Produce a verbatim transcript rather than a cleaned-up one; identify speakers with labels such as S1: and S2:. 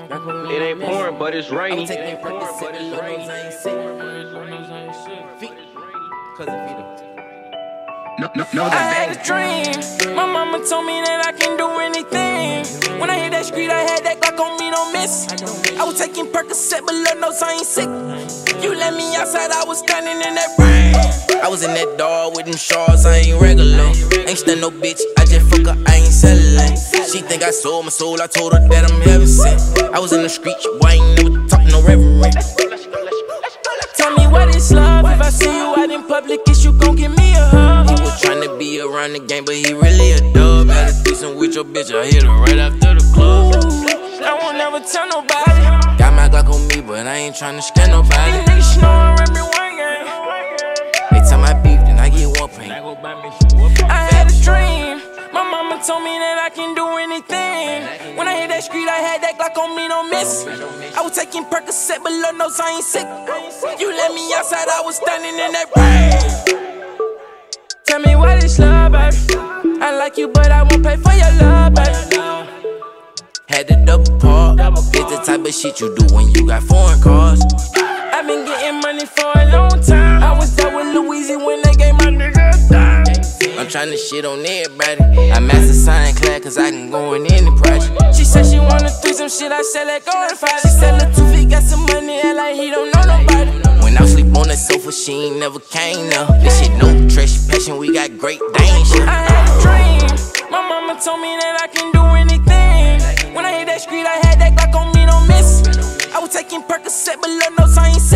S1: It ain't pouring, but it's raining.
S2: I'm taking Percocet, but Lord knows I ain't sick. Cause of Vito.
S3: No, no, no,
S4: I had a dream. My mama told me that I can do anything. When I hit that street, I had that Glock on me, don't miss. I was taking Percocet, but Lord knows I ain't sick. You let me outside, I was standing in that rain. I was in that dog with them shorts, I ain't regular. Ain't stand no bitch, I just fuck her, I ain't settling. She think I sold my soul, I told her that I'm heaven sent. I was in the streets, boy, I ain't never talk no reverend. Tell me what is love, if I see you out in public, is you gon' give me a hug? He was tryna be around the game, but he really a dub. Had a threesome with your bitch, I hit her right after the club. I won't never tell nobody. Got my Glock on me, but I ain't tryna scare nobody. These niggas know I rap me one game. They tell my beef, then I get one pain. I had a dream. My mama told me that I can do anything. When I hit that street, I had that Glock on me, don't miss. I was taking Percocet, but Lord knows I ain't sick. You let me outside, I was standing in that rain. Tell me what is love, baby. I like you, but I won't pay for your love, baby. Had to double park. It's the type of shit you do when you got foreign cars. I've been getting money for a long time. I was there with Louise when they gave my nigga a dime. I'm tryna shit on everybody. I master science class cause I can go in any project. She said she wanna do some shit, I said let go and fight. She said Lil Tufi got some money and like he don't know nobody. When I sleep on the sofa, she ain't never came now. This shit no trash passion, we got great danger. I had a dream. My mama told me that I can do anything. When I hit that street, I had that Glock on me, don't miss. I was taking Percocet, but Lord knows I ain't sick.